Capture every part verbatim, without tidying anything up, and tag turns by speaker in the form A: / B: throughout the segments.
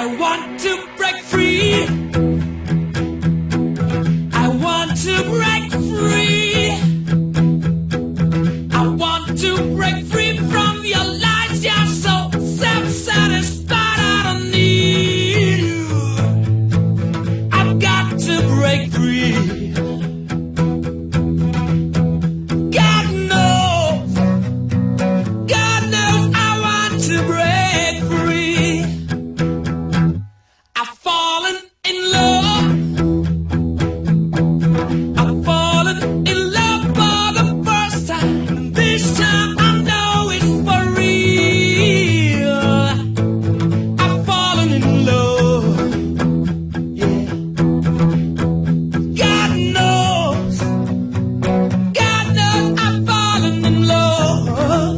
A: I want to break free. I want to break free. I want to break free from your lies. You're so self-satisfied. I don't need you. I've got to break free. God knows, God knows I want to break free. I've fallen in love. I've fallen in love for the first time. And this time I know it's for real. I've fallen in love. Yeah. God knows, God knows I've fallen in love.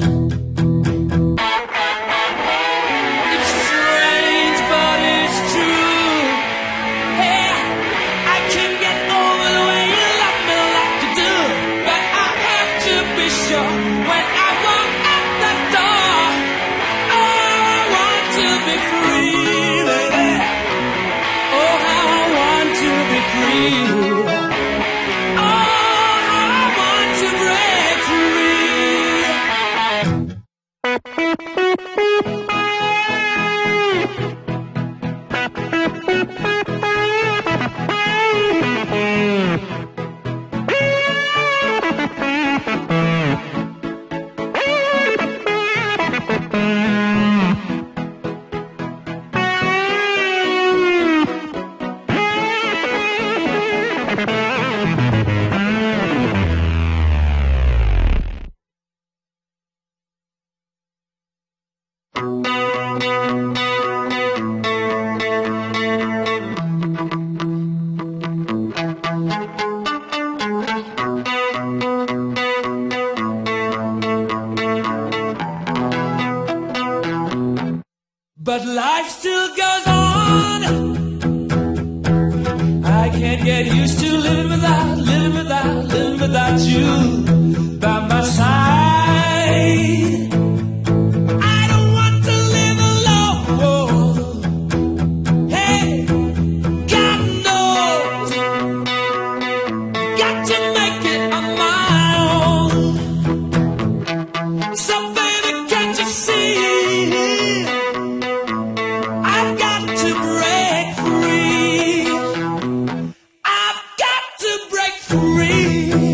A: It's strange, but it's true. Hey, I can't get over the way you love me like you do. But I have to be sure when I walk out the door. Oh, I want to be free, baby. Oh, how I want to be free. Oh, how I want to break free. But life still goes on. I can't get used to living without, living without, living without you by my side. I don't want to live alone. Hey, God knows, got to make it on my own. So baby, can't you see? I've got to break free. I've got to break free.